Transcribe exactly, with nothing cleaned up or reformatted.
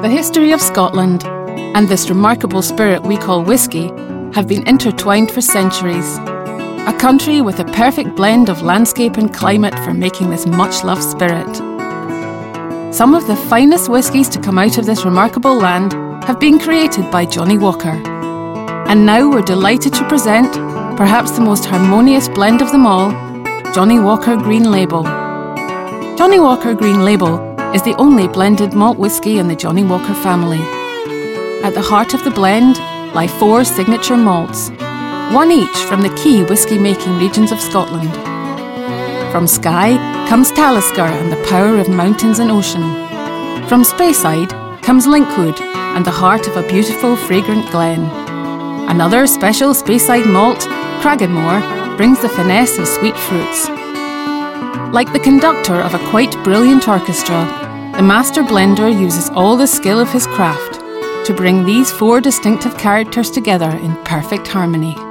The history of Scotland and this remarkable spirit we call whisky have been intertwined for centuries. A country with a perfect blend of landscape and climate for making this much-loved spirit. Some of the finest whiskies to come out of this remarkable land have been created by Johnnie Walker. And now we're delighted to present perhaps the most harmonious blend of them all, Johnnie Walker Green Label. Johnnie Walker Green Label is the only blended malt whisky in the Johnnie Walker family. At the heart of the blend lie four signature malts, one each from the key whisky-making regions of Scotland. From Skye comes Talisker and the power of mountains and ocean. From Speyside comes Linkwood and the heart of a beautiful, fragrant glen. Another special Speyside malt, Cragganmore, brings the finesse of sweet fruits. Like the conductor of a quite brilliant orchestra, the master blender uses all the skill of his craft to bring these four distinctive characters together in perfect harmony.